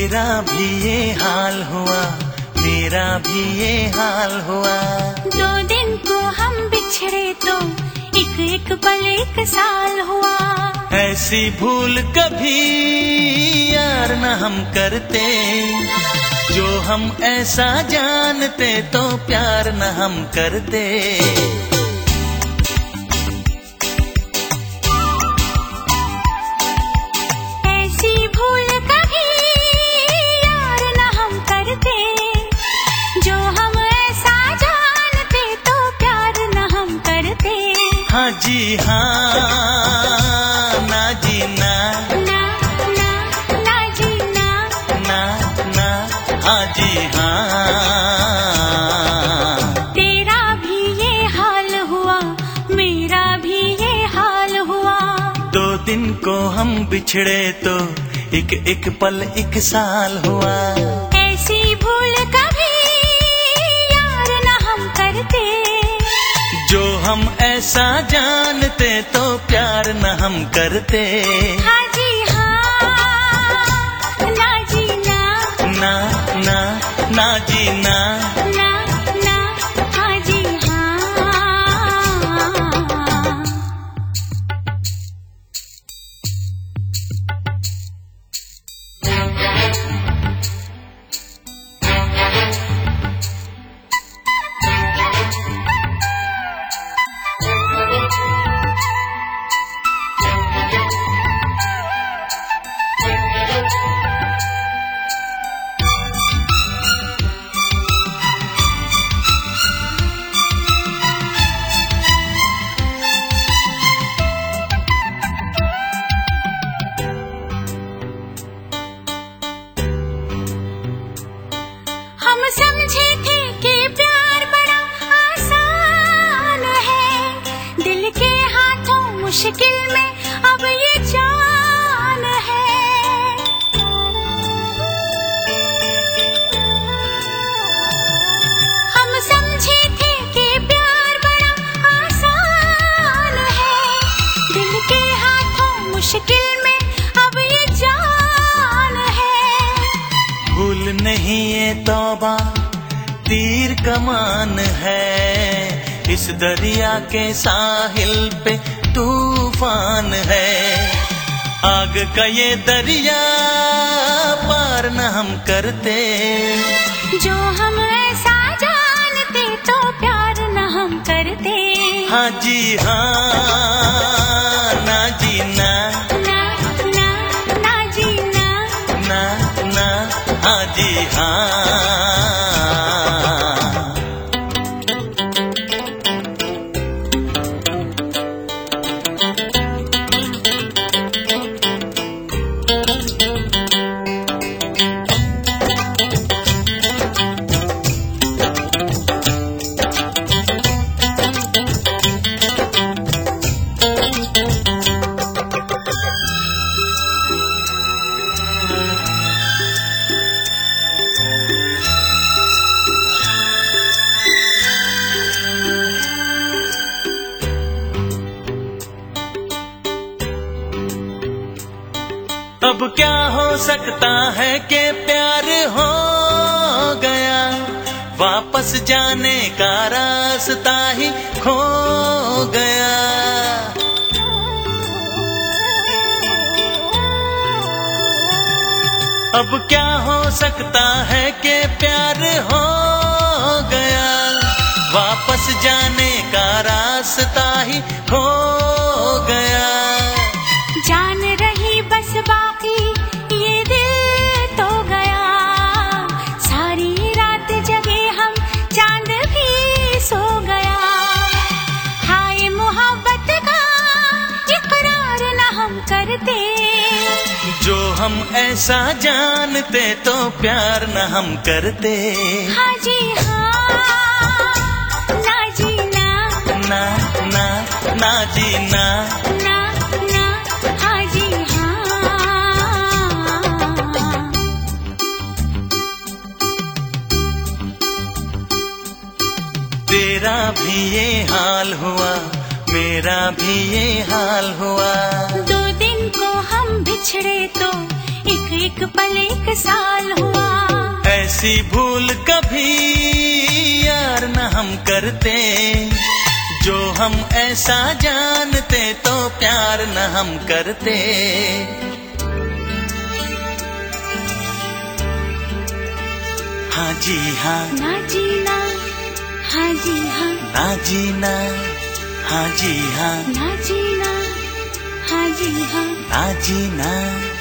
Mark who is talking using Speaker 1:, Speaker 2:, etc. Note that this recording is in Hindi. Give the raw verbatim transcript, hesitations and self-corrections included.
Speaker 1: तेरा भी ये हाल हुआ, मेरा भी ये हाल हुआ।
Speaker 2: दो दिन को हम बिछड़े तो एक एक पल एक साल हुआ।
Speaker 1: ऐसी भूल कभी यार न हम करते, जो हम ऐसा जानते तो प्यार न हम करते। हाँ जी हाँ, ना जी ना,
Speaker 2: ना ना ना जी ना,
Speaker 1: ना ना हाँ जी हाँ।
Speaker 2: तेरा भी ये हाल हुआ, मेरा भी ये हाल हुआ।
Speaker 1: दो दिन को हम बिछड़े तो एक एक पल एक साल हुआ।
Speaker 2: ऐसी भूल कभी यार न हम करते,
Speaker 1: जो हम ऐसा जानते तो प्यार न हम करते।
Speaker 2: हाँ जी हाँ, ना जी ना,
Speaker 1: ना ना ना जी ना,
Speaker 2: ना ना हाँ जी हाँ। हम समझे थे कि प्यार बड़ा आसान है, दिल के हाथों मुश्किल में अब ये जान है। हम समझे थे कि प्यार बड़ा आसान है, दिल के हाथों मुश्किल में अब ये जान है।
Speaker 1: भूल नहीं ये तौबा तीर कमान है, इस दरिया के साहिल पे तूफान है। आग का ये दरिया पार न हम करते,
Speaker 2: जो हम ऐसा जानते तो प्यार न हम करते।
Speaker 1: हाँ जी हाँ, ना जी ना,
Speaker 2: ना ना ना जी ना,
Speaker 1: ना ना हाँ जी हाँ। अब क्या हो सकता है कि प्यार हो गया, वापस जाने का रास्ता ही खो गया। अब क्या हो सकता है कि प्यार हो गया, वापस जाने का रास्ता ही खो गया।
Speaker 2: जान रही बस बाकी ये दिल तो गया, सारी रात जगे हम चांद भी सो गया। हाय मोहब्बत का इकरार न हम करते,
Speaker 1: जो हम ऐसा जानते तो प्यार न हम करते।
Speaker 2: हाँ जी हाँ, ना जी ना,
Speaker 1: ना ना ना जी ना,
Speaker 2: ना ना हाँ जी हाँ।
Speaker 1: तेरा भी ये हाल हुआ, मेरा भी ये हाल हुआ।
Speaker 2: दो दिन को हम बिछड़े तो एक एक पल एक साल हुआ।
Speaker 1: ऐसी भूल कभी यार न हम करते, जो हम ऐसा जानते तो प्यार न हम करते। हाँ जी हाँ,
Speaker 2: ना जीना, हाँ जी हाँ,
Speaker 1: ना जीना, हाँ जी हाँ,
Speaker 2: ना जीना, हाँ जी हाँ।
Speaker 1: ना जीना।